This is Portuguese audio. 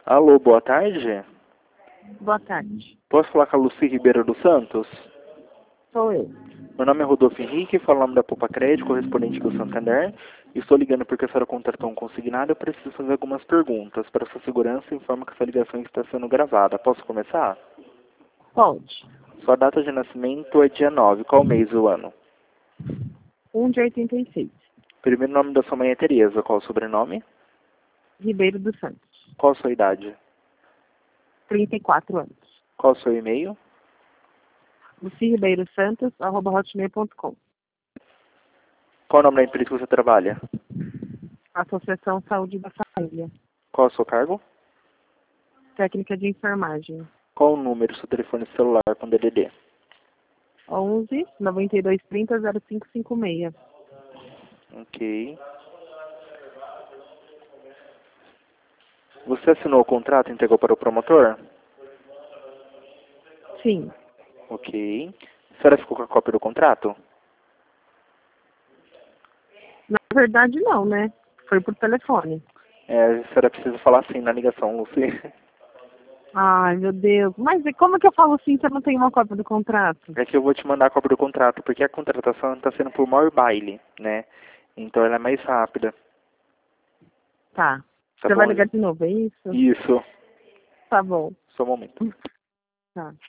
Alô, boa tarde. Boa tarde. Posso falar com a Lucy Ribeiro dos Santos? Sou eu. Meu nome é Rodolfo Henrique, falo em nome da Poupa Crédito, correspondente do Santander. Estou ligando porque a senhora contratou um consignado. Eu preciso fazer algumas perguntas. Para sua segurança, informo que essa ligação está sendo gravada. Posso começar? Pode. Sua data de nascimento é dia 9. Qual mês do ano? 1 de 86. Primeiro nome da sua mãe é Tereza. Qual o sobrenome? Ribeiro dos Santos. Qual a sua idade? 34 anos. Qual o seu e-mail? luciribeirosantos@hotmail.com. Qual o nome da empresa que você trabalha? Associação Saúde da Família. Qual o seu cargo? Técnica de enfermagem. Qual o número do seu telefone celular com DDD? 11 92 30 0556. Ok. Você assinou o contrato e entregou para o promotor? Sim. Ok. A senhora ficou com a cópia do contrato? Na verdade, não, né? Foi por telefone. A senhora precisa falar assim na ligação, Lucy. Ai, meu Deus. Mas e como que eu falo assim se eu não tenho uma cópia do contrato? É que eu vou te mandar a cópia do contrato, porque a contratação está sendo por maior baile, né? Então ela é mais rápida. Tá. Tá Você bom? vai ligar de novo, é isso? Isso. Tá bom. Só um momento. Tá.